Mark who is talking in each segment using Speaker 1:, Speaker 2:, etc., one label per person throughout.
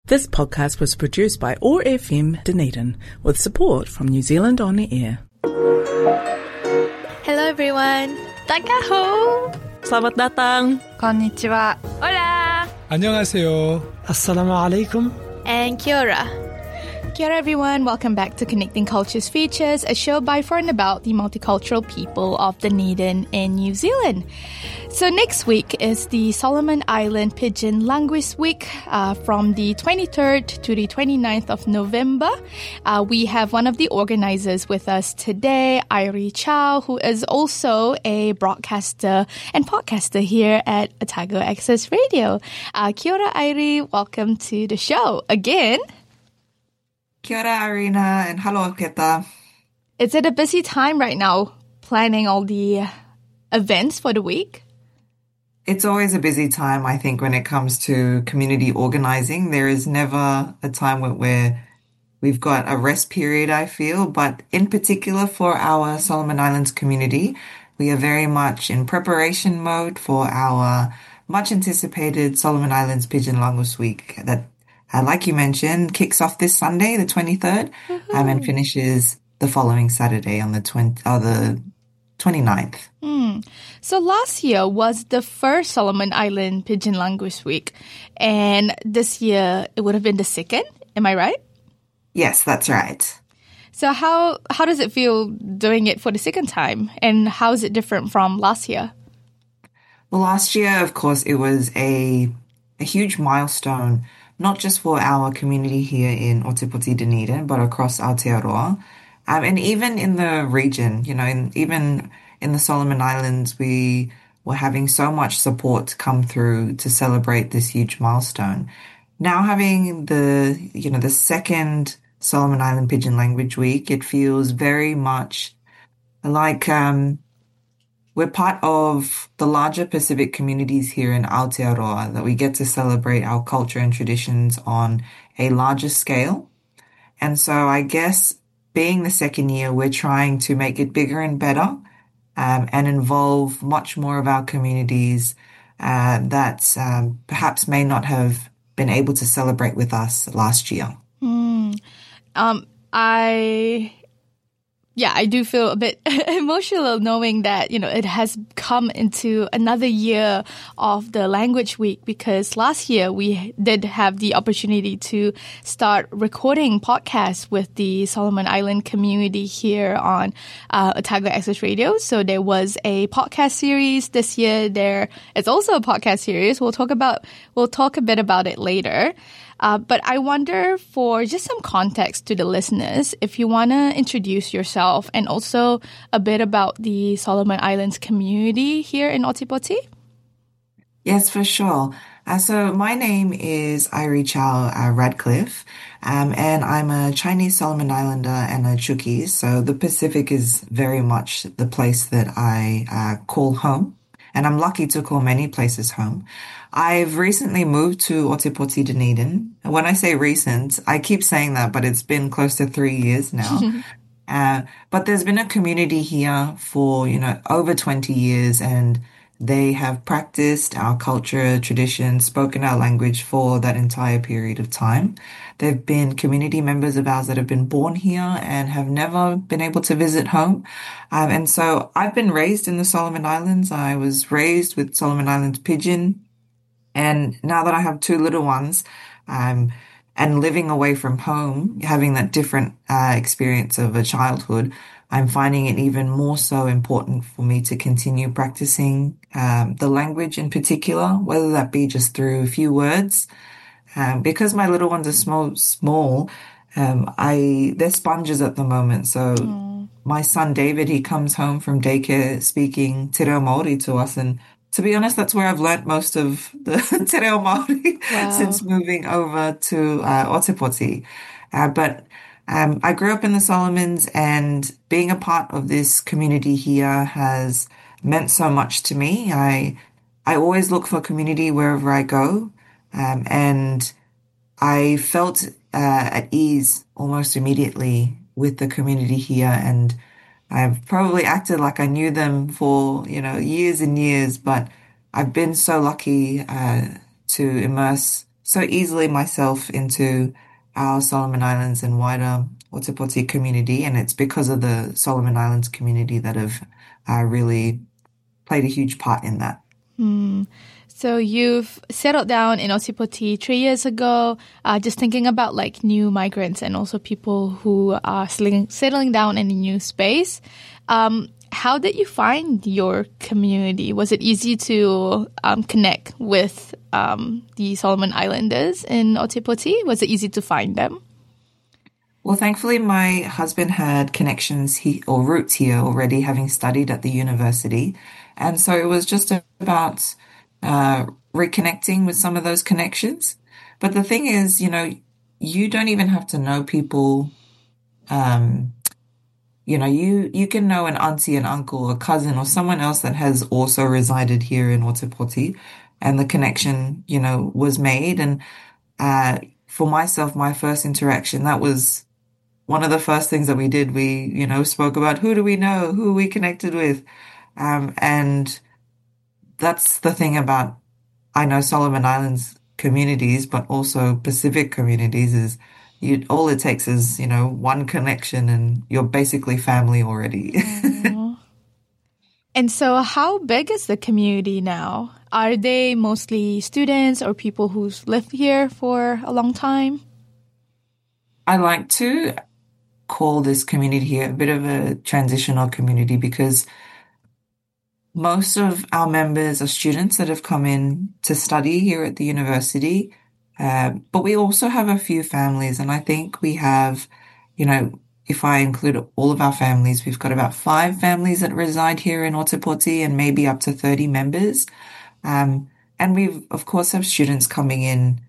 Speaker 1: This podcast was produced by OAR FM Dunedin with support from New Zealand On Air.
Speaker 2: Hello everyone. Takaho.
Speaker 1: Selamat datang.
Speaker 3: Konnichiwa.
Speaker 2: Hola.
Speaker 4: 안녕하세요.
Speaker 5: Assalamu alaikum.
Speaker 2: And kia ora.
Speaker 3: Kia ora everyone, welcome back to Connecting Cultures Features, a show by, for and about the multicultural people of Dunedin in New Zealand. So next week is the Solomon Island Pidgin Language Week from the 23rd to the 29th of November. We have one of the organizers with us today, Irie Chow, who is also a broadcaster and podcaster here at Otago Access Radio. Kia ora, Irie. Welcome to the show again.
Speaker 6: Kia ora, Arina, and hello, Keta.
Speaker 3: It's at a busy time right now, planning all the events for the week.
Speaker 6: It's always a busy time, I think, when it comes to community organizing. There is never a time where we've got a rest period, I feel. But in particular for our Solomon Islands community, we are very much in preparation mode for our much anticipated Solomon Islands Pidgin Language Week that, like you mentioned, kicks off this Sunday, the 23rd, and finishes the following Saturday on the 29th.
Speaker 3: So last year was the first Solomon Island Pidgin Language Week, and this year it would have been the second. Am I right?
Speaker 6: Yes, that's right.
Speaker 3: So how does it feel doing it for the second time, and how is it different from last year?
Speaker 6: Well, last year, of course, it was a huge milestone, not just for our community here in Otepoti, Dunedin, but across Aotearoa. And even in the region, even in the Solomon Islands, we were having so much support come through to celebrate this huge milestone. Now having the second Solomon Island Pidgin Language Week, it feels very much like we're part of the larger Pacific communities here in Aotearoa, that we get to celebrate our culture and traditions on a larger scale. And so I guess being the second year, we're trying to make it bigger and better and involve much more of our communities that perhaps may not have been able to celebrate with us last year.
Speaker 3: I do feel a bit emotional knowing that, it has come into another year of the language week, because last year we did have the opportunity to start recording podcasts with the Solomon Island community here on Otago Access Radio. So there was a podcast series this year. There is also a podcast series. We'll talk a bit about it later. But I wonder, for just some context to the listeners, if you want to introduce yourself and also a bit about the Solomon Islands community here in Otepoti.
Speaker 6: Yes, for sure. So my name is Irie Chow Radcliffe, and I'm a Chinese Solomon Islander and a Chuukese. So the Pacific is very much the place that I call home. And I'm lucky to call many places home. I've recently moved to Otepoti, Dunedin. And when I say recent, I keep saying that, but it's been close to 3 years now. But there's been a community here for, over 20 years, and they have practiced our culture, traditions, spoken our language for that entire period of time. They've been community members of ours that have been born here and have never been able to visit home. And so I've been raised in the Solomon Islands. I was raised with Solomon Islands Pidgin. And now that I have 2 little ones, and living away from home, having that different experience of a childhood, I'm finding it even more so important for me to continue practicing the language in particular, whether that be just through a few words. Because my little ones are small, they're sponges at the moment. So my son David, he comes home from daycare speaking Te Reo Māori to us, and to be honest, that's where I've learnt most of the Te Reo Māori since moving over to Otepoti. But I grew up in the Solomons, and being a part of this community here has meant so much to me. I always look for community wherever I go, and I felt at ease almost immediately with the community here, and I've probably acted like I knew them for, years and years, but I've been so lucky to immerse so easily myself into our Solomon Islands and wider Otepoti community, and it's because of the Solomon Islands community that have really played a huge part in that.
Speaker 3: So you've settled down in Otepoti 3 years ago, just thinking about like new migrants and also people who are settling down in a new space. How did you find your community? Was it easy to connect with the Solomon Islanders in Otepoti? Was it easy to find them?
Speaker 6: Well, thankfully, my husband had connections or roots here already, having studied at the university. And so it was just about reconnecting with some of those connections. But the thing is, you don't even have to know people. You can know an auntie, an uncle, a cousin, or someone else that has also resided here in Otepoti, and the connection, was made. And for myself, my first interaction, that was one of the first things that we did. We, spoke about who do we know, who are we connected with, and that's the thing about, I know Solomon Islands communities, but also Pacific communities is all it takes is, one connection and you're basically family already.
Speaker 3: And so how big is the community now? Are they mostly students or people who've lived here for a long time?
Speaker 6: I like to call this community here a bit of a transitional community because most of our members are students that have come in to study here at the university. But we also have a few families, and I think we have, if I include all of our families, we've got about 5 families that reside here in Otepoti and maybe up to 30 members. And we, of course, have students coming in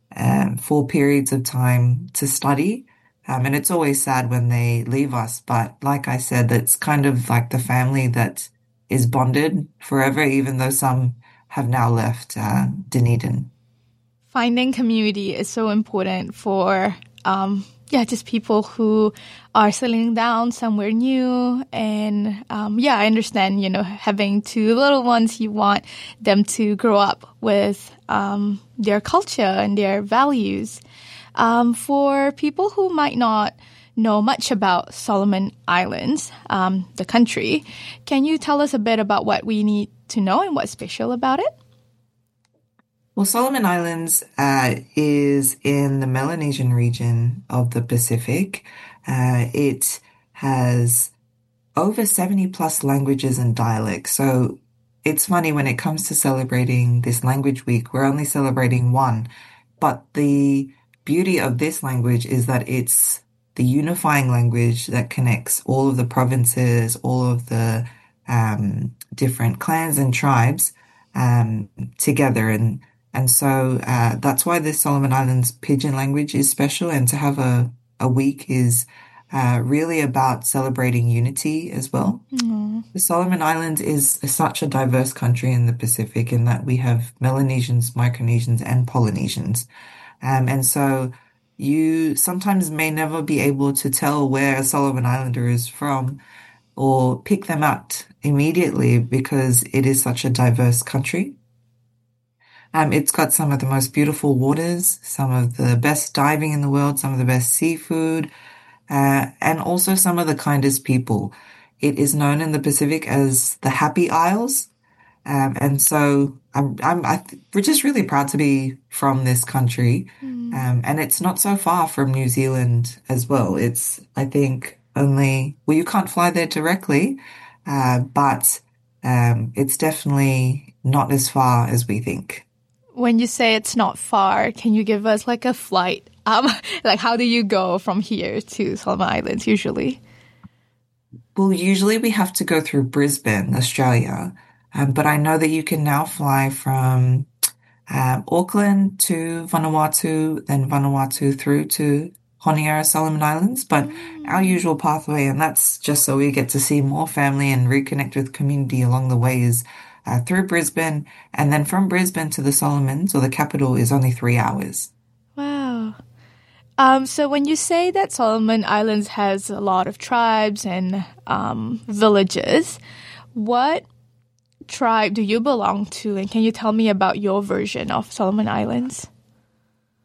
Speaker 6: for periods of time to study. And it's always sad when they leave us. But like I said, that's kind of like the family that is bonded forever, even though some have now left Dunedin.
Speaker 3: Finding community is so important for, just people who are settling down somewhere new. And, I understand, having 2 little ones, you want them to grow up with their culture and their values. For people who might not know much about Solomon Islands, the country, can you tell us a bit about what we need to know and what's special about it?
Speaker 6: Well, Solomon Islands is in the Melanesian region of the Pacific. It has over 70 plus languages and dialects. So it's funny when it comes to celebrating this language week, we're only celebrating one. But the beauty of this language is that it's the unifying language that connects all of the provinces, all of the different clans and tribes together. And so that's why the Solomon Islands Pidgin language is special. And to have a week is really about celebrating unity as well. The Solomon Islands is such a diverse country in the Pacific in that we have Melanesians, Micronesians, and Polynesians. And so you sometimes may never be able to tell where a Solomon Islander is from or pick them out immediately because it is such a diverse country. It's got some of the most beautiful waters, some of the best diving in the world, some of the best seafood, and also some of the kindest people. It is known in the Pacific as the Happy Isles. And so we're just really proud to be from this country. And it's not so far from New Zealand as well. It's, I think, you can't fly there directly, but it's definitely not as far as we think.
Speaker 3: When you say it's not far, can you give us like a flight? Like how do you go from here to Solomon Islands usually?
Speaker 6: Well, usually we have to go through Brisbane, Australia. But I know that you can now fly from Auckland to Vanuatu, then Vanuatu through to Honiara, Solomon Islands. But our usual pathway, and that's just so we get to see more family and reconnect with community along the way, is through Brisbane. And then from Brisbane to the Solomons, or the capital, is only 3 hours.
Speaker 3: Wow. So when you say that Solomon Islands has a lot of tribes and villages, what tribe do you belong to? And can you tell me about your version of Solomon Islands?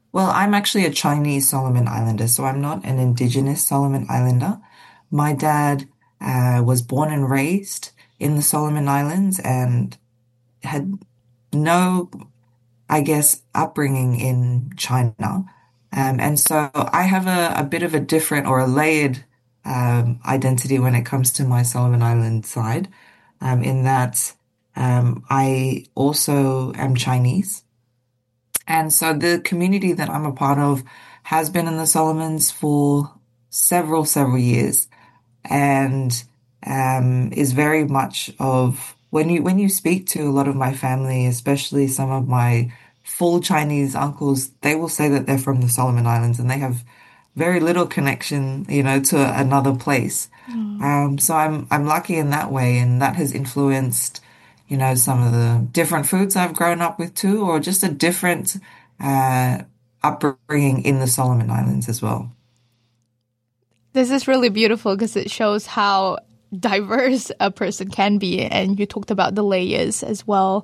Speaker 6: Well, I'm actually a Chinese Solomon Islander, so I'm not an indigenous Solomon Islander. My dad was born and raised in the Solomon Islands and had no, I guess, upbringing in China. And so I have a bit of a different or a layered identity when it comes to my Solomon Island side, in that I also am Chinese. And so the community that I'm a part of has been in the Solomons for several years and is very much of when you speak to a lot of my family, especially some of my full Chinese uncles, they will say that they're from the Solomon Islands and they have very little connection, to another place. So I'm lucky in that way, and that has influenced, some of the different foods I've grown up with too, or just a different uh, upbringing in the Solomon Islands as well.
Speaker 3: This is really beautiful because it shows how diverse a person can be. And you talked about the layers as well.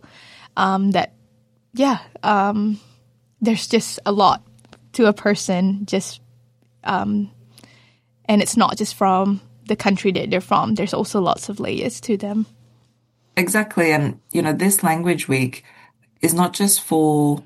Speaker 3: There's just a lot to a person, and it's not just from the country that they're from. There's also lots of layers to them.
Speaker 6: Exactly. And, this language week is not just for,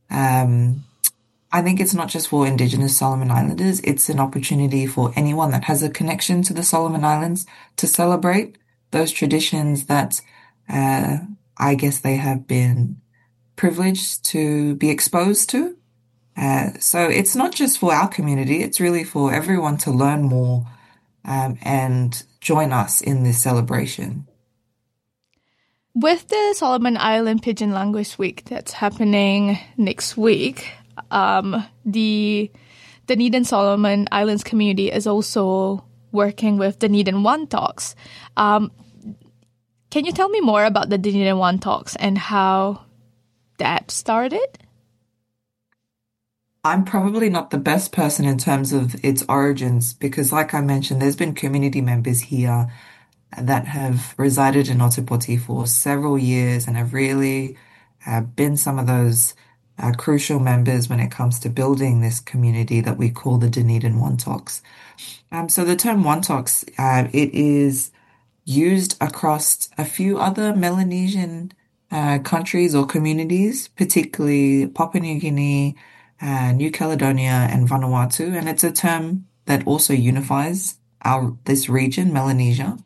Speaker 6: I think it's not just for Indigenous Solomon Islanders. It's an opportunity for anyone that has a connection to the Solomon Islands to celebrate those traditions that, I guess they have been privileged to be exposed to. So it's not just for our community. It's really for everyone to learn more, and join us in this celebration.
Speaker 3: With the Solomon Island Pidgin Language Week that's happening next week, the Dunedin Solomon Islands community is also working with Dunedin One Talks. Can you tell me more about the Dunedin One Talks and how that started?
Speaker 6: I'm probably not the best person in terms of its origins because, like I mentioned, there's been community members here that have resided in Otepoti for several years and have really been some of those crucial members when it comes to building this community that we call the Dunedin Wontoks. So the term Wontoks, it is used across a few other Melanesian countries or communities, particularly Papua New Guinea, New Caledonia, and Vanuatu, and it's a term that also unifies this region, Melanesia.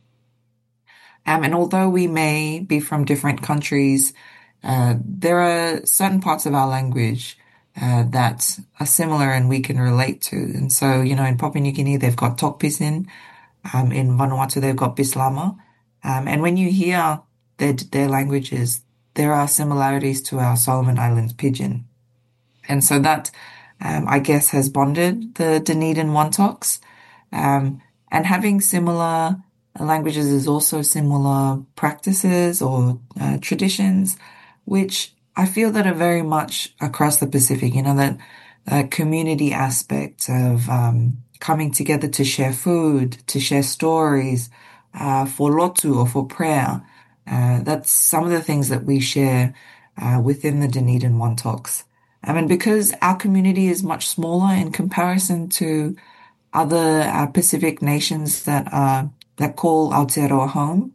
Speaker 6: And although we may be from different countries, there are certain parts of our language that are similar and we can relate to. And so, in Papua New Guinea, they've got Tokpisin. In Vanuatu, they've got Bislama. And when you hear their languages, there are similarities to our Solomon Islands Pidgin. And so that, I guess, has bonded the Dunedin Wontoks. And having similar languages is also similar practices or traditions, which I feel that are very much across the Pacific, that community aspect of coming together to share food, to share stories, for lotu or for prayer. That's some of the things that we share within the Dunedin Wontoks. And because our community is much smaller in comparison to other Pacific nations that call Aotearoa home,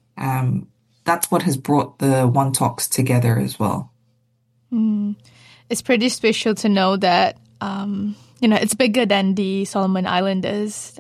Speaker 6: that's what has brought the Wontoks together as well.
Speaker 3: It's pretty special to know that it's bigger than the Solomon Islanders.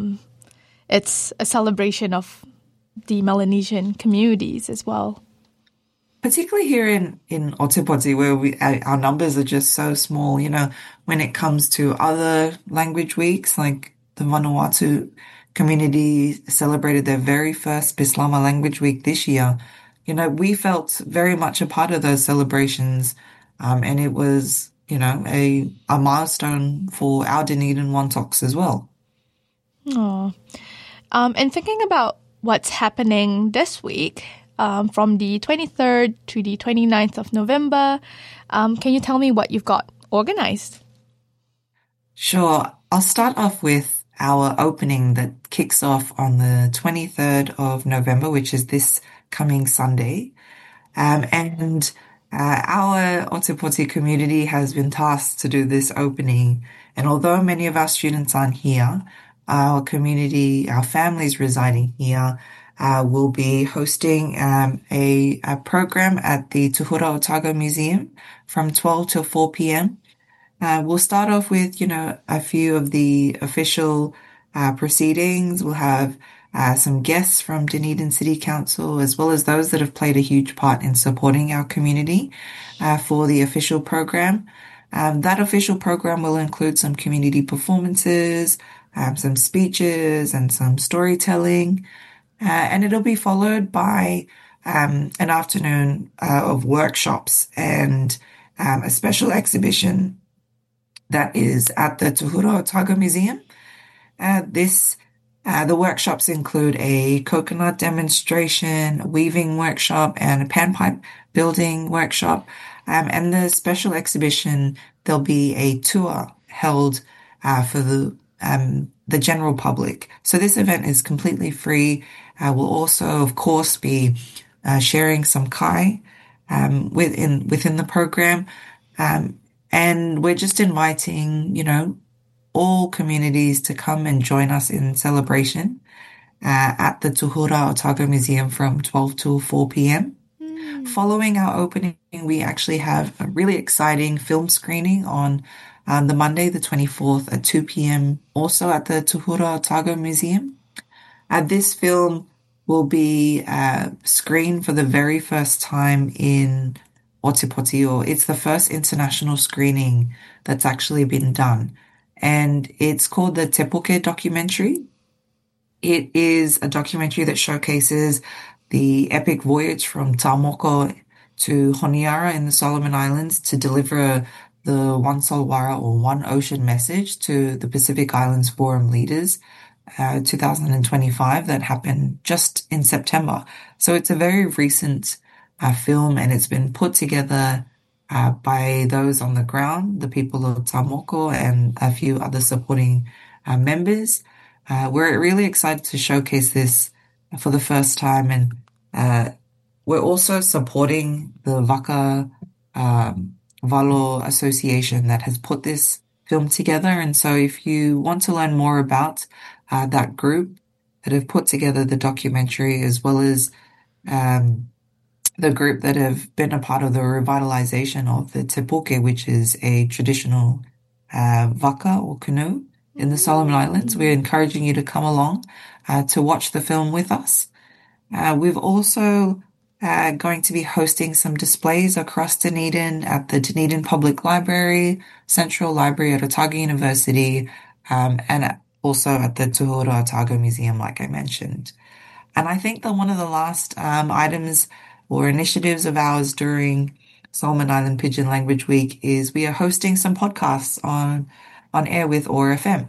Speaker 3: It's a celebration of the Melanesian communities as well.
Speaker 6: Particularly here in Otepoti, where our numbers are just so small, when it comes to other language weeks, like the Vanuatu community celebrated their very first Bislama language week this year. We felt very much a part of those celebrations, and it was, a milestone for our Dunedin Wontoks as well.
Speaker 3: Oh, and thinking about what's happening this week, from the 23rd to the 29th of November. Can you tell me what you've got organized?
Speaker 6: Sure. I'll start off with our opening that kicks off on the 23rd of November, which is this coming Sunday. And Our Otepoti community has been tasked to do this opening, and although many of our students aren't here, our community, our families residing here, will be hosting a program at the Tuhura Otago Museum from 12 till 4 p.m. We'll start off with, a few of the official proceedings. We'll have some guests from Dunedin City Council, as well as those that have played a huge part in supporting our community for the official program. That official program will include some community performances, some speeches, and some storytelling. And it'll be followed by an afternoon of workshops and a special exhibition that is at the Tuhura Otago Museum. The workshops include a coconut demonstration, a weaving workshop, and a panpipe building workshop. And the special exhibition, there'll be a tour held for the general public. So this event is completely free. We'll also, of course, be sharing some kai within the program. And we're just inviting, all communities to come and join us in celebration at the Tuhura Otago Museum from 12 to 4 p.m. Following our opening, we actually have a really exciting film screening on the Monday, the 24th at 2 p.m. also at the Tuhura Otago Museum. This film will be screened for the very first time in Otepoti, or it's the first international screening that's actually been done. And it's called the Te Puke documentary. It is a documentary that showcases the epic voyage from Taumoko to Honiara in the Solomon Islands to deliver the One Solwara or One Ocean message to the Pacific Islands Forum leaders, 2025, that happened just in September. So it's a very recent film, and it's been put together by those on the ground, the people of Taumoko, and a few other supporting members. We're really excited to showcase this for the first time, and we're also supporting the Waka Valo Association that has put this film together. And so if you want to learn more about that group that have put together the documentary, as well as the group that have been a part of the revitalization of the Te Puke, which is a traditional waka or canoe in the Solomon Islands, we're encouraging you to come along to watch the film with us. We've also going to be hosting some displays across Dunedin at the Dunedin Public Library, Central Library at Otago University, and also at the Tuhura Otago Museum, like I mentioned. And I think that one of the last items or initiatives of ours during Solomon Island Pidgin Language Week is we are hosting some podcasts on air with OAR FM.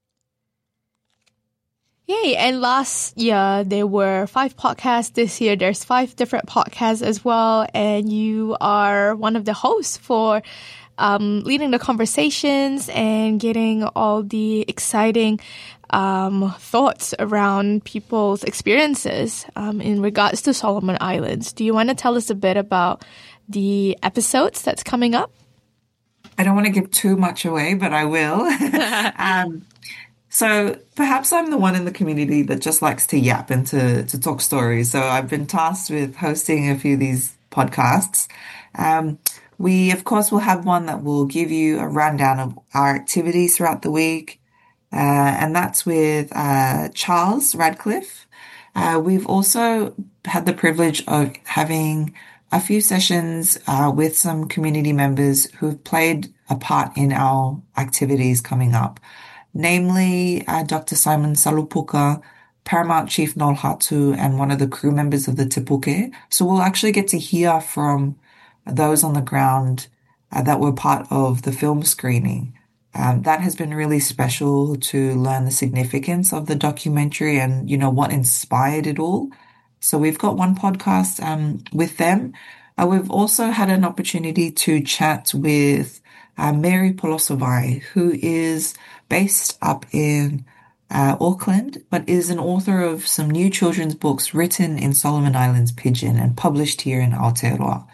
Speaker 3: Yay, and last year there were 5 podcasts. This year there's 5 different podcasts as well, and you are one of the hosts for leading the conversations and getting all the exciting thoughts around people's experiences in regards to Solomon Islands. Do you want to tell us a bit about the episodes that's coming up?
Speaker 6: I don't want to give too much away, but I will. So perhaps I'm the one in the community that just likes to yap and to talk stories. So I've been tasked with hosting a few of these podcasts. We, of course, will have one that will give you a rundown of our activities throughout the week. And that's with Charles Radcliffe. We've also had the privilege of having a few sessions with some community members who've played a part in our activities coming up, namely Dr. Simon Salupuka, Paramount Chief Noel Hatu, and one of the crew members of the Te Puke. So we'll actually get to hear from those on the ground that were part of the film screening. That has been really special to learn the significance of the documentary and, what inspired it all. So we've got one podcast with them. We've also had an opportunity to chat with Mary Polosovai, who is based up in Auckland, but is an author of some new children's books written in Solomon Islands Pidgin and published here in Aotearoa.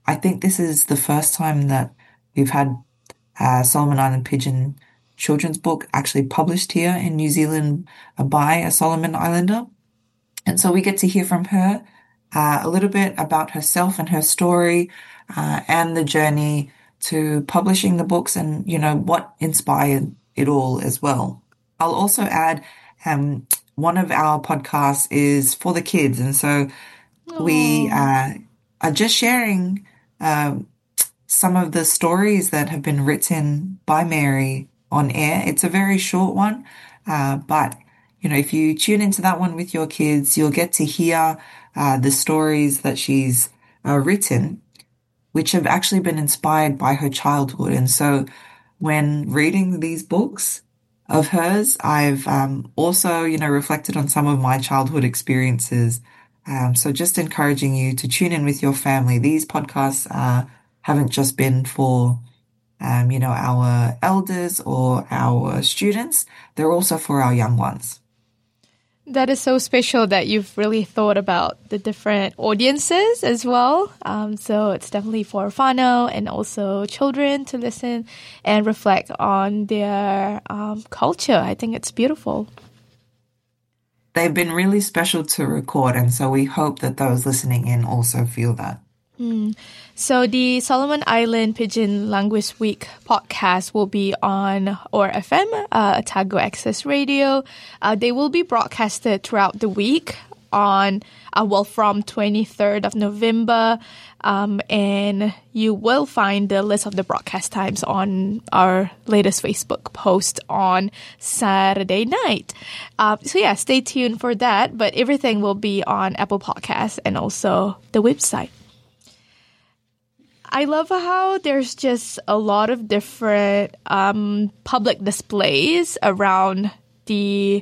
Speaker 6: I think this is the first time that we've had Solomon Island Pigeon children's book actually published here in New Zealand by a Solomon Islander. And so we get to hear from her a little bit about herself and her story and the journey to publishing the books and, what inspired it all as well. I'll also add one of our podcasts is for the kids. And so we are just sharing some of the stories that have been written by Mary on air. It's a very short one, but if you tune into that one with your kids, you'll get to hear the stories that she's written, which have actually been inspired by her childhood. And so when reading these books of hers, I've also, reflected on some of my childhood experiences. So just encouraging you to tune in with your family. These podcasts haven't just been for our elders or our students. They're also for our young ones.
Speaker 3: That is so special that you've really thought about the different audiences as well. So it's definitely for whānau and also children to listen and reflect on their culture. I think it's beautiful.
Speaker 6: They've been really special to record, and so we hope that those listening in also feel that.
Speaker 3: So the Solomon Island Pigeon Language Week podcast will be on OAR FM, Otago Access Radio. They will be broadcasted throughout the week on, from 23rd of November. And you will find the list of the broadcast times on our latest Facebook post on Saturday night. Stay tuned for that. But everything will be on Apple Podcasts and also the website. I love how there's just a lot of different public displays around the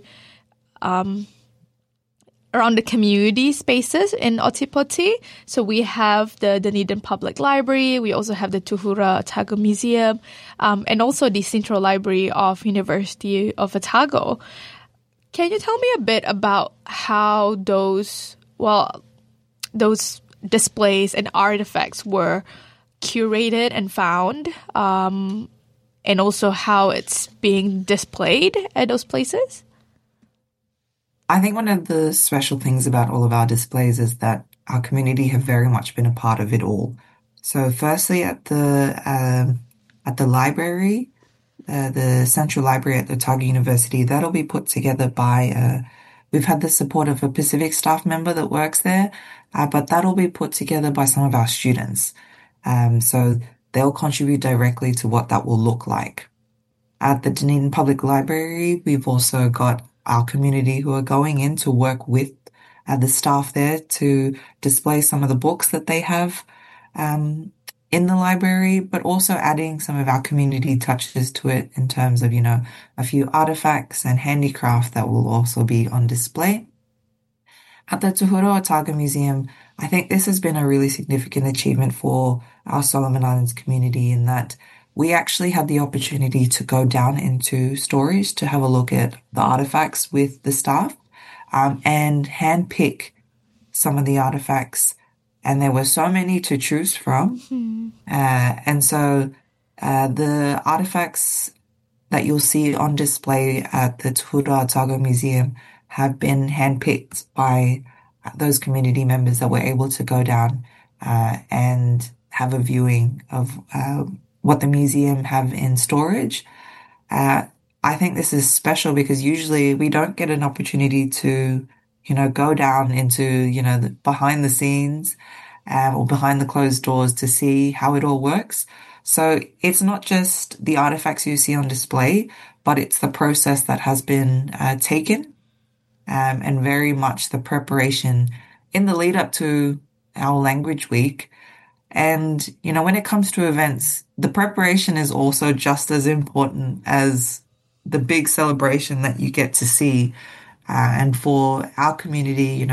Speaker 3: community spaces in Ōtepoti. So we have the Dunedin Public Library. We also have the Tuhura Otago Museum, and also the Central Library of University of Otago. Can you tell me a bit about how those displays and artifacts were curated and found, and also how it's being displayed at those places?
Speaker 6: I think one of the special things about all of our displays is that our community have very much been a part of it all. So firstly, at the library, the Central Library at Otago University, that'll be put together by we've had the support of a Pacific staff member that works there, but that'll be put together by some of our students. So they'll contribute directly to what that will look like. At the Dunedin Public Library, we've also got our community who are going in to work with the staff there to display some of the books that they have in the library, but also adding some of our community touches to it in terms of, a few artifacts and handicraft that will also be on display. At the Tuhura Otago Museum, I think this has been a really significant achievement for our Solomon Islands community in that we actually had the opportunity to go down into storage to have a look at the artifacts with the staff and handpick some of the artifacts. And there were so many to choose from. And so the artifacts that you'll see on display at the Tuhura Otago Museum have been handpicked by those community members that were able to go down and have a viewing of what the museum have in storage. I think this is special because usually we don't get an opportunity to, go down into, the behind the scenes or behind the closed doors to see how it all works. So it's not just the artifacts you see on display, but it's the process that has been taken and very much the preparation in the lead up to our language week. And, when it comes to events, the preparation is also just as important as the big celebration that you get to see. And for our community,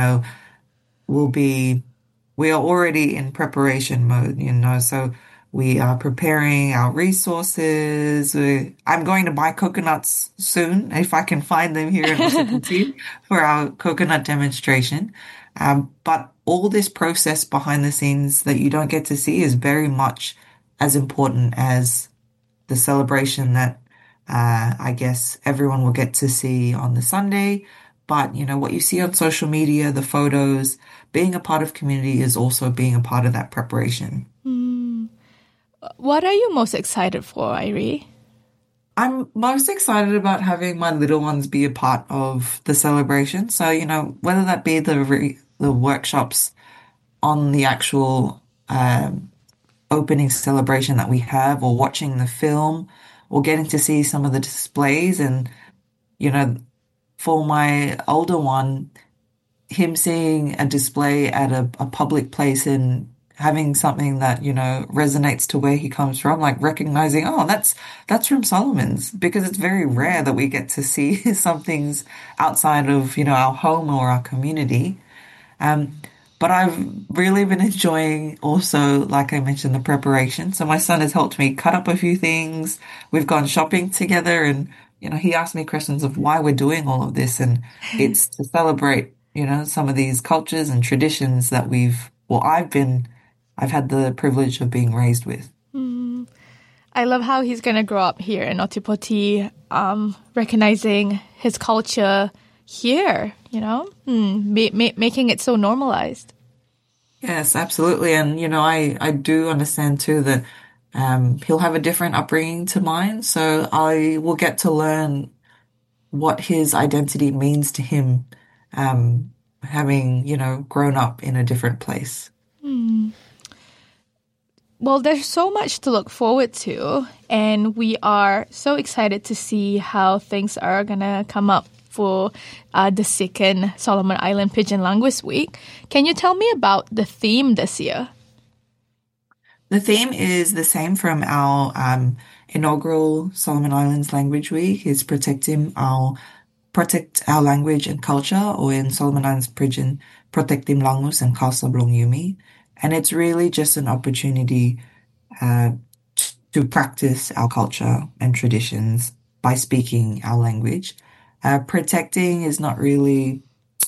Speaker 6: we are already in preparation mode, so we are preparing our resources. I'm going to buy coconuts soon, if I can find them here in Ōtepoti for our coconut demonstration. But all this process behind the scenes that you don't get to see is very much as important as the celebration that I guess everyone will get to see on the Sunday. But, what you see on social media, the photos, being a part of community is also being a part of that preparation.
Speaker 3: What are you most excited for, Irie?
Speaker 6: I'm most excited about having my little ones be a part of the celebration. So, whether that be the workshops on the actual opening celebration that we have, or watching the film, or getting to see some of the displays. And, for my older one, him seeing a display at a public place and having something that, resonates to where he comes from, like recognizing, oh, that's from Solomon's, because it's very rare that we get to see some things outside of, our home or our community. But I've really been enjoying also, like I mentioned, the preparation. So my son has helped me cut up a few things. We've gone shopping together, and, he asked me questions of why we're doing all of this. And it's to celebrate, some of these cultures and traditions that I've had the privilege of being raised with.
Speaker 3: I love how he's going to grow up here in Otipoti, recognizing his culture here, making it so normalized.
Speaker 6: Yes, absolutely. And, I do understand too that he'll have a different upbringing to mine. So I will get to learn what his identity means to him, having, grown up in a different place.
Speaker 3: Well, there's so much to look forward to, and we are so excited to see how things are going to come up for the second Solomon Island Pidgin Language Week. Can you tell me about the theme this year?
Speaker 6: The theme is the same from our inaugural Solomon Islands Language Week. It's protect our language and culture, or in Solomon Islands Pidgin, Protectim Langus and Kasablong Yumi. And it's really just an opportunity to practice our culture and traditions by speaking our language. Protecting is not really,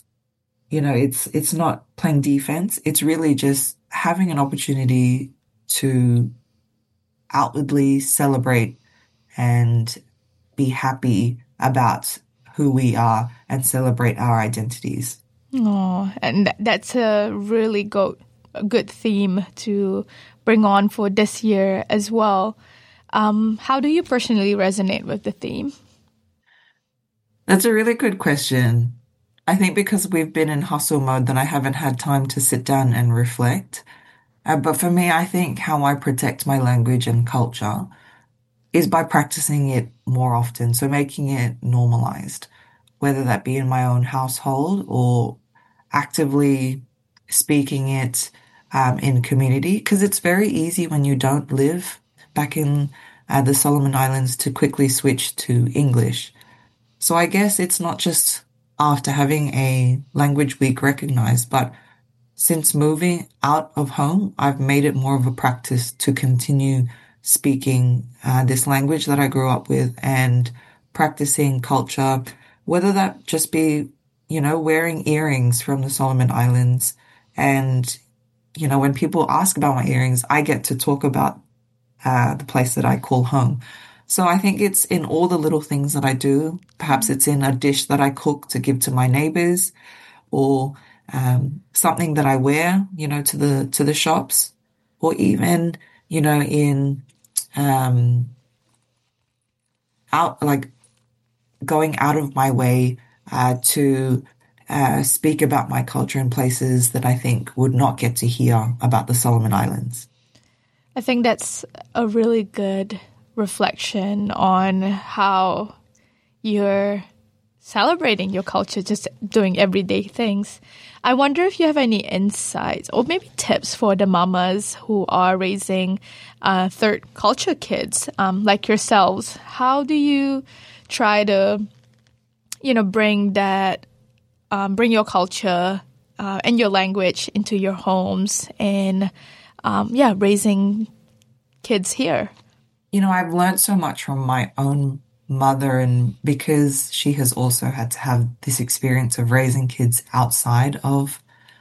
Speaker 6: it's not playing defense. It's really just having an opportunity to outwardly celebrate and be happy about who we are and celebrate our identities.
Speaker 3: Oh, and that's a really good theme to bring on for this year as well. How do you personally resonate with the theme?
Speaker 6: That's a really good question. I think because we've been in hustle mode that I haven't had time to sit down and reflect. But for me, I think how I protect my language and culture is by practicing it more often. So making it normalized, whether that be in my own household or actively speaking it in community, because it's very easy when you don't live back in the Solomon Islands to quickly switch to English. So I guess it's not just after having a language week recognized, but since moving out of home, I've made it more of a practice to continue speaking this language that I grew up with and practicing culture, whether that just be, wearing earrings from the Solomon Islands. And, when people ask about my earrings, I get to talk about the place that I call home. So I think it's in all the little things that I do. Perhaps it's in a dish that I cook to give to my neighbors, or something that I wear, to the shops, or even, in going out of my way to speak about my culture in places that I think would not get to hear about the Solomon Islands.
Speaker 3: I think that's a really good reflection on how you're celebrating your culture, just doing everyday things. I wonder if you have any insights or maybe tips for the mamas who are raising third culture kids like yourselves. How do you try to, bring your culture and your language into your homes and, raising kids here?
Speaker 6: I've learned so much from my own mother, and because she has also had to have this experience of raising kids outside of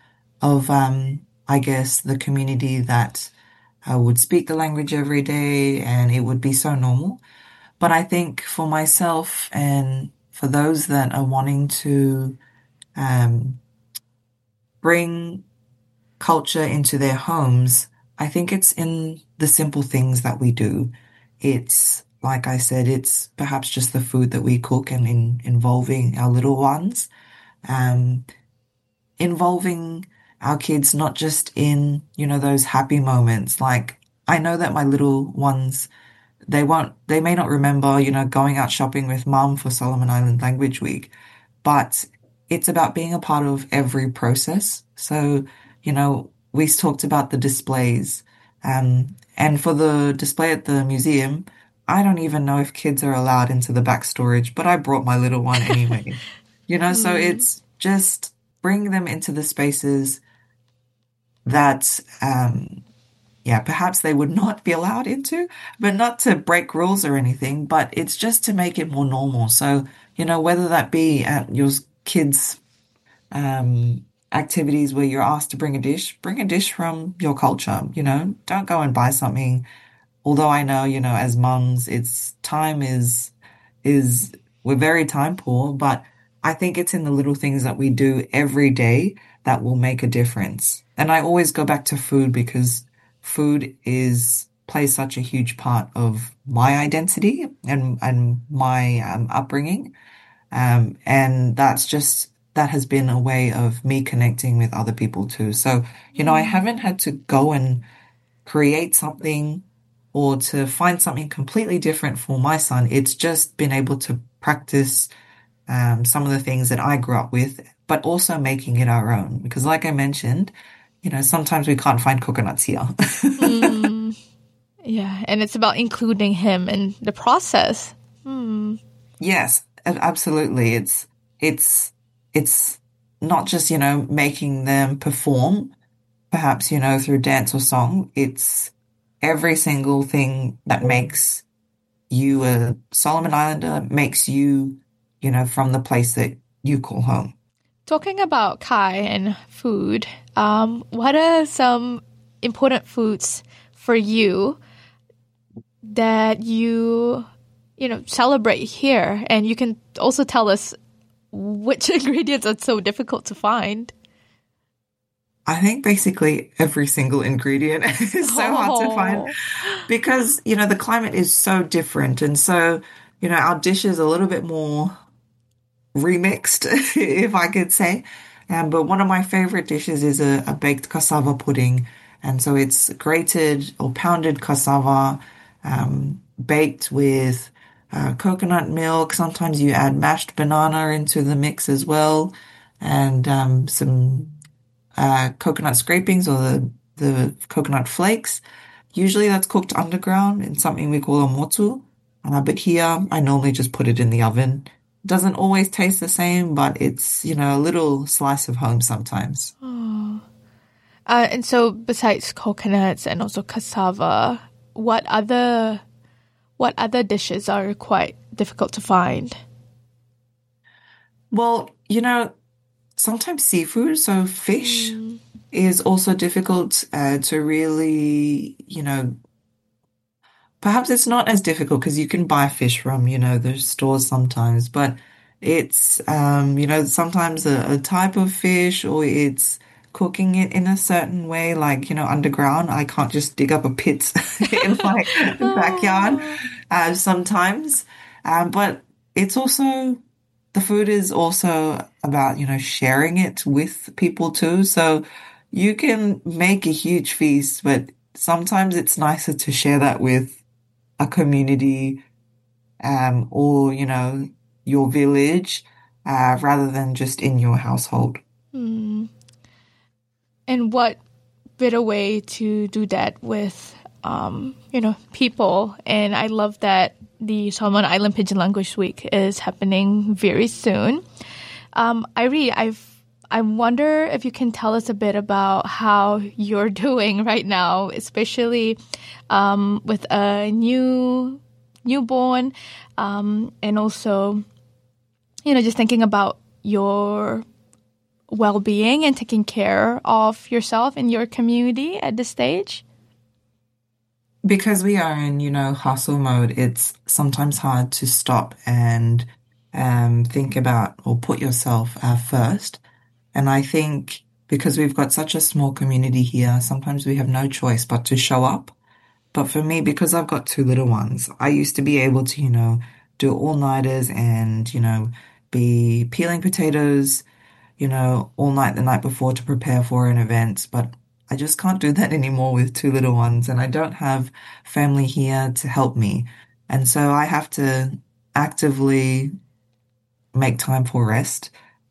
Speaker 6: of, I guess, the community that would speak the language every day and it would be so normal. But I think for myself and for those that are wanting to um, bring culture into their homes, I think it's in the simple things that we do. It's, like I said, it's perhaps just the food that we cook and involving our little ones, um, involving our kids not just in, those happy moments. Like, I know that my little ones, they may not remember, going out shopping with mum for Solomon Island Language Week, but it's about being a part of every process. So, we talked about the displays, and for the display at the museum, I don't even know if kids are allowed into the back storage, but I brought my little one anyway, so it's just bring them into the spaces that, yeah, perhaps they would not be allowed into, but not to break rules or anything, but it's just to make it more normal. So, whether that be at your kids' activities where you're asked to bring a dish from your culture, don't go and buy something. Although I know, as mums, is, we're very time poor, but I think it's in the little things that we do every day that will make a difference. And I always go back to food because food plays such a huge part of my identity and my upbringing. And that has been a way of me connecting with other people too. So, I haven't had to go and create something or to find something completely different for my son. It's just been able to practice some of the things that I grew up with, but also making it our own. Because like I mentioned, sometimes we can't find coconuts here.
Speaker 3: Yeah, and it's about including him in the process.
Speaker 6: Yes, absolutely. It's not just, making them perform, perhaps, through dance or song. It's every single thing that makes you a Solomon Islander, makes you, from the place that you call home.
Speaker 3: Talking about Kai and food, what are some important foods for you that you celebrate here? And you can also tell us which ingredients are so difficult to find.
Speaker 6: I think basically every single ingredient is so hard to find because, the climate is so different. And so, our dish is a little bit more remixed, if I could say. But one of my favorite dishes is a baked cassava pudding. And so it's grated or pounded cassava, baked with coconut milk. Sometimes you add mashed banana into the mix as well, and some coconut scrapings or the coconut flakes. Usually that's cooked underground in something we call a motu. But here I normally just put it in the oven. Doesn't always taste the same, but it's, a little slice of home sometimes.
Speaker 3: And so besides coconuts and also cassava, what other dishes are quite difficult to find?
Speaker 6: Well, sometimes seafood, so fish is also difficult to really, perhaps it's not as difficult because you can buy fish from, the stores sometimes, but it's, sometimes a type of fish or it's cooking it in a certain way, like, underground. I can't just dig up a pit in my backyard sometimes. But it's also, the food is also about, sharing it with people too. So you can make a huge feast, but sometimes it's nicer to share that with a community, or, your village, rather than just in your household.
Speaker 3: And what better way to do that with, people? And I love that the Solomon Island Pidgin Language Week is happening very soon. Irie, I wonder if you can tell us a bit about how you're doing right now, especially with a newborn, and also, just thinking about your well-being and taking care of yourself and your community at this stage?
Speaker 6: Because we are in, hustle mode, it's sometimes hard to stop and think about or put yourself first. And I think because we've got such a small community here, sometimes we have no choice but to show up. But for me, because I've got two little ones, I used to be able to, do all-nighters and, be peeling potatoes, all night the night before to prepare for an event. But I just can't do that anymore with two little ones, and I don't have family here to help me. And so I have to actively make time for rest.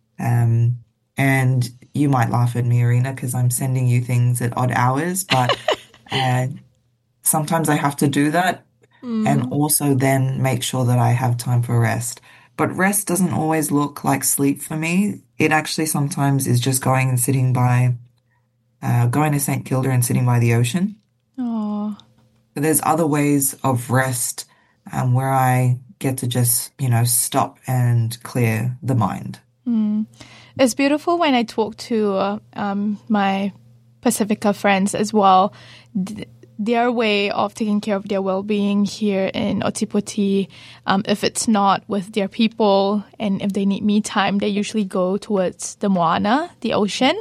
Speaker 6: And you might laugh at me, Irina, because I'm sending you things at odd hours, but sometimes I have to do that and also then make sure that I have time for rest. But rest doesn't always look like sleep for me. It actually sometimes is just going and sitting by, going to St. Kilda and sitting by the ocean.
Speaker 3: Oh,
Speaker 6: But there's other ways of rest where I get to just, stop and clear the mind.
Speaker 3: it's beautiful when I talk to my Pacifica friends as well. Their way of taking care of their well-being here in Otipoti, if it's not with their people and if they need me time, they usually go towards the Moana, the ocean.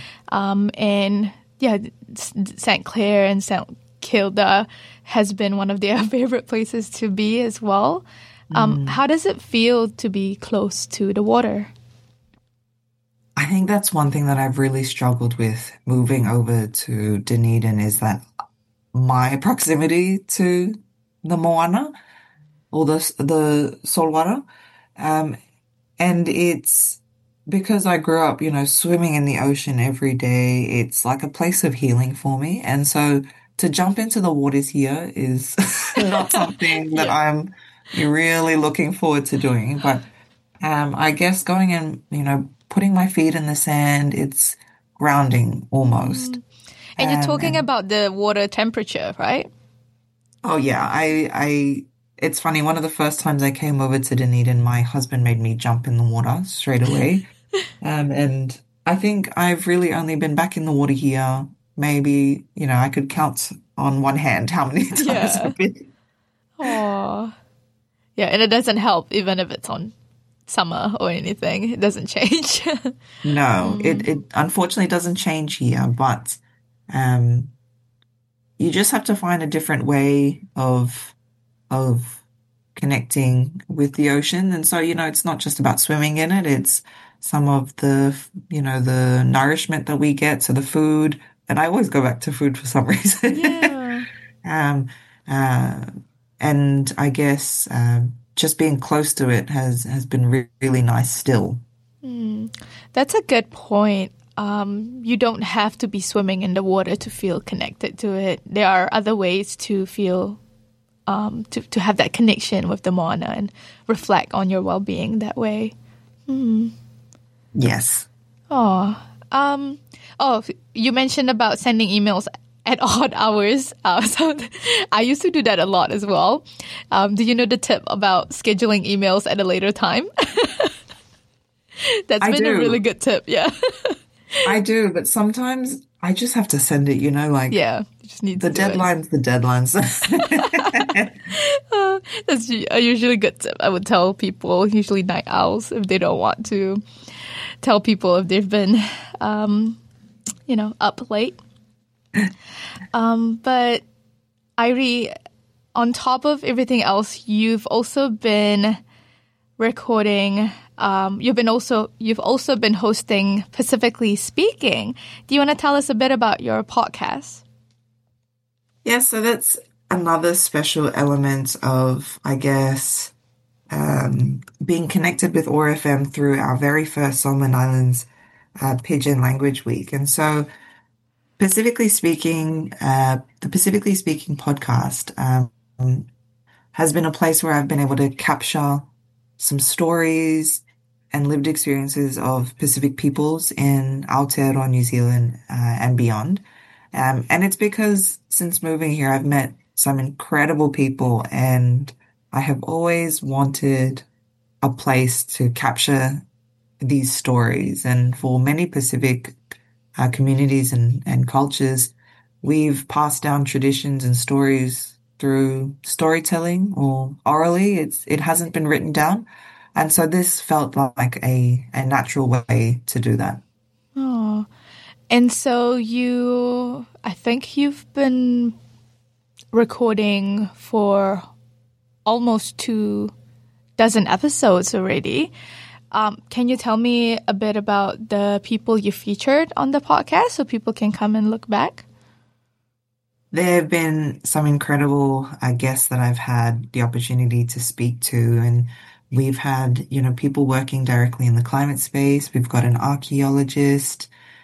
Speaker 3: And yeah, St. Clair and St. Kilda has been one of their favorite places to be as well. How does it feel to be close to the water?
Speaker 6: I think that's one thing that I've really struggled with moving over to Dunedin is that my proximity to the Moana or the saltwater. And it's because I grew up, swimming in the ocean every day. It's like a place of healing for me. And so to jump into the waters here is not something that I'm really looking forward to doing. But I guess going and, putting my feet in the sand, it's grounding almost.
Speaker 3: And you're talking about the water temperature, right?
Speaker 6: Oh yeah, it's funny. One of the first times I came over to Dunedin, my husband made me jump in the water straight away. And I think I've really only been back in the water here. Maybe, I could count on one hand how many times I've been.
Speaker 3: Oh, yeah. And it doesn't help even if it's on summer or anything. It doesn't change.
Speaker 6: No, it unfortunately doesn't change here, but you just have to find a different way of connecting with the ocean. And so, it's not just about swimming in it. It's some of the, the nourishment that we get. So the food, and I always go back to food for some reason.
Speaker 3: Yeah.
Speaker 6: And I guess just being close to it has been really nice still.
Speaker 3: That's a good point. You don't have to be swimming in the water to feel connected to it. There are other ways to feel, to have that connection with the Moana and reflect on your well-being that way.
Speaker 6: Yes.
Speaker 3: Oh, you mentioned about sending emails at odd hours. So I used to do that a lot as well. Do you know the tip about scheduling emails at a later time? That's been a really good tip. Yeah.
Speaker 6: I do, but sometimes I just have to send it,
Speaker 3: yeah, you just need
Speaker 6: the deadline's the deadlines.
Speaker 3: That's a usually good tip. I would tell people, usually night owls, if they don't want to tell people if they've been, up late. But Irie, on top of everything else, you've also been recording. You've also been hosting Pacifically Speaking. Do you want to tell us a bit about your podcast?
Speaker 6: Yeah, so that's another special element of, I guess, being connected with OAR FM through our very first Solomon Islands Pidgin Language Week. And so Pacifically Speaking, the Pacifically Speaking podcast has been a place where I've been able to capture some stories and lived experiences of Pacific peoples in Aotearoa, New Zealand, and beyond. And it's because since moving here, I've met some incredible people, and I have always wanted a place to capture these stories. And for many Pacific communities and cultures, we've passed down traditions and stories through storytelling or orally. It hasn't been written down. And so this felt like a natural way to do that.
Speaker 3: Oh, and so I think you've been recording for almost 24 episodes already. Can you tell me a bit about the people you featured on the podcast so people can come and look back?
Speaker 6: There have been some incredible guests that I've had the opportunity to speak to, and we've had, people working directly in the climate space. We've got an archaeologist,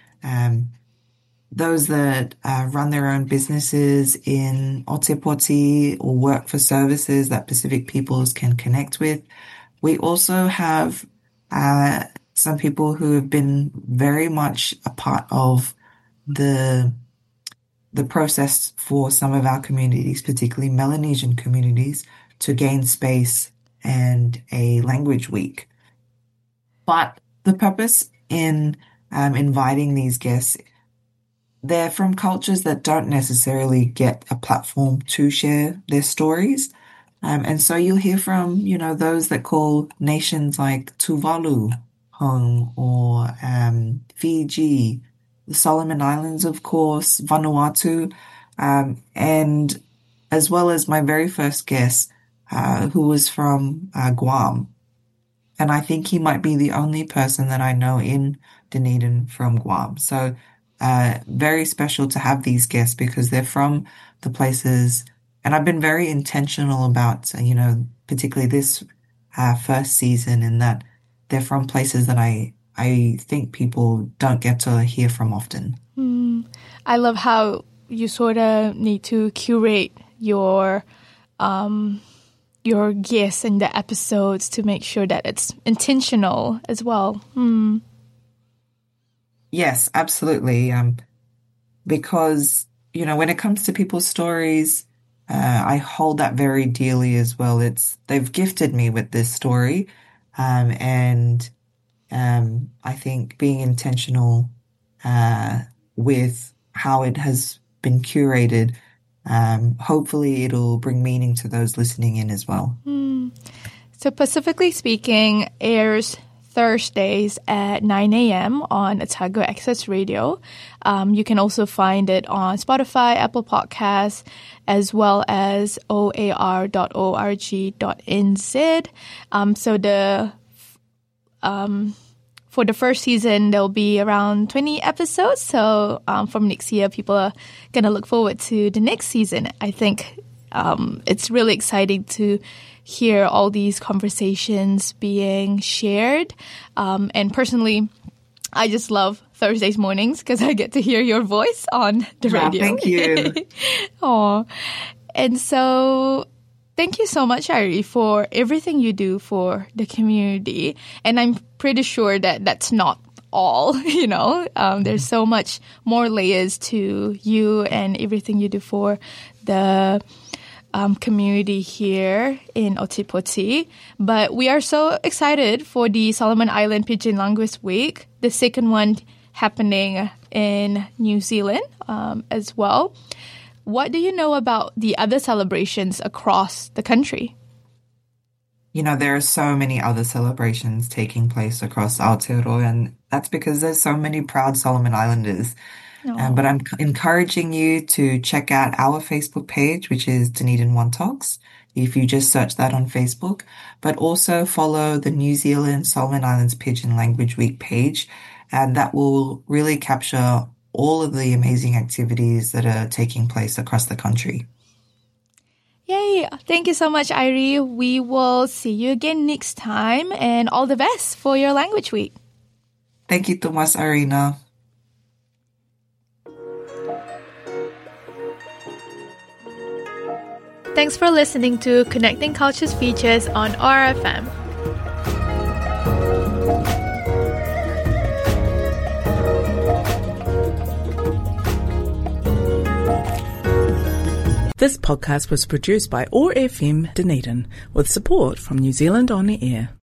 Speaker 6: those that run their own businesses in Otepoti or work for services that Pacific peoples can connect with. We also have some people who have been very much a part of the process for some of our communities, particularly Melanesian communities, to gain space and a language week. But the purpose in inviting these guests, they're from cultures that don't necessarily get a platform to share their stories. And so you'll hear from, those that call nations like Tuvalu home, or Fiji, the Solomon Islands, of course, Vanuatu, and as well as my very first guest, who was from Guam. And I think he might be the only person that I know in Dunedin from Guam. So very special to have these guests because they're from the places, and I've been very intentional about, particularly this first season, in that they're from places that I think people don't get to hear from often.
Speaker 3: I love how you sort of need to curate your guests and the episodes to make sure that it's intentional as well.
Speaker 6: Yes, absolutely. Because, when it comes to people's stories, I hold that very dearly as well. They've gifted me with this story. And I think being intentional with how it has been curated, hopefully it'll bring meaning to those listening in as well.
Speaker 3: So Pacifically Speaking airs Thursdays at 9 a.m. on Otago Access Radio. You can also find it on Spotify, Apple Podcasts, as well as oar.org.nz. For the first season, there'll be around 20 episodes. So from next year, people are going to look forward to the next season. I think it's really exciting to hear all these conversations being shared. And personally, I just love Thursdays mornings because I get to hear your voice on the radio.
Speaker 6: Thank you.
Speaker 3: Oh, and so thank you so much, Irie, for everything you do for the community. And I'm pretty sure that that's not all, there's so much more layers to you and everything you do for the community here in Otepoti. But we are so excited for the Solomon Island Pidgin Linguist Week, the second one happening in New Zealand as well. What do you know about the other celebrations across the country?
Speaker 6: There are so many other celebrations taking place across Aotearoa, and that's because there's so many proud Solomon Islanders. But I'm encouraging you to check out our Facebook page, which is Dunedin One Talks, if you just search that on Facebook, but also follow the New Zealand Solomon Islands Pidgin Language Week page, and that will really capture all of the amazing activities that are taking place across the country.
Speaker 3: Yay! Thank you so much, Irie. We will see you again next time, and all the best for your language week.
Speaker 6: Thank you, Thomas Arina.
Speaker 2: Thanks for listening to Connecting Cultures Features on ORFM.
Speaker 1: This podcast was produced by OAR FM Dunedin with support from New Zealand On Air.